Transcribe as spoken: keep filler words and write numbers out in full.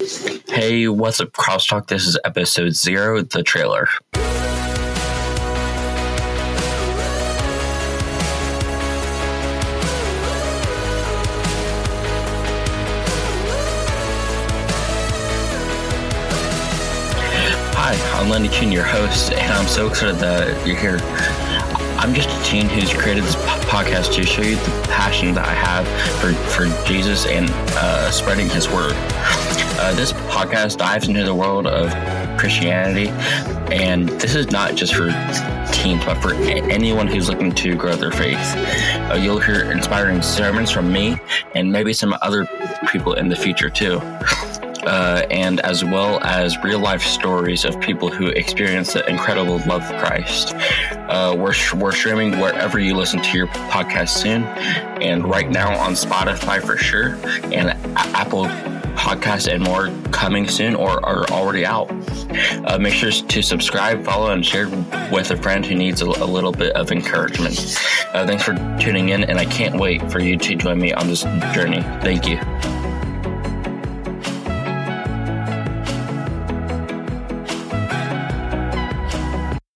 Hey, what's up, Crosstalk? This is episode zero, the trailer. Hi, I'm Lenny Kuhn, your host, and I'm so excited that you're here. I'm just a teen who's created this podcast to show you the passion that I have for, for Jesus and uh, spreading his word. Uh, this podcast dives into the world of Christianity, and this is not just for teens, but for anyone who's looking to grow their faith. Uh, you'll hear inspiring sermons from me and maybe some other people in the future too. Uh, and as well as real-life stories of people who experience the incredible love of Christ. Uh, we're, we're streaming wherever you listen to your podcast soon, and right now on Spotify for sure, and Apple Podcasts and more coming soon or are already out. Uh, make sure to subscribe, follow, and share with a friend who needs a, a little bit of encouragement. Uh, thanks for tuning in, and I can't wait for you to join me on this journey. Thank you.